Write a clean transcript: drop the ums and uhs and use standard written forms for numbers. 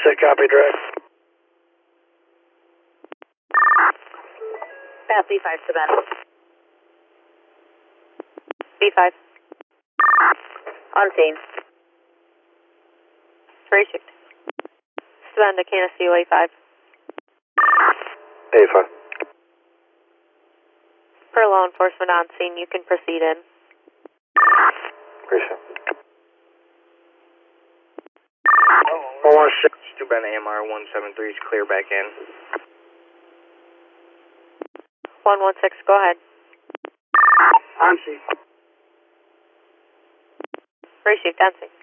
116, copy direct. Pass B5 to Ben. B5. On scene. 36. Sven to Canisteo A5. A5. Per law enforcement on scene, you can proceed in. Appreciate it. 116 to Ben AMR 173 is clear back in. 116, go ahead. On scene. Appreciate dancing.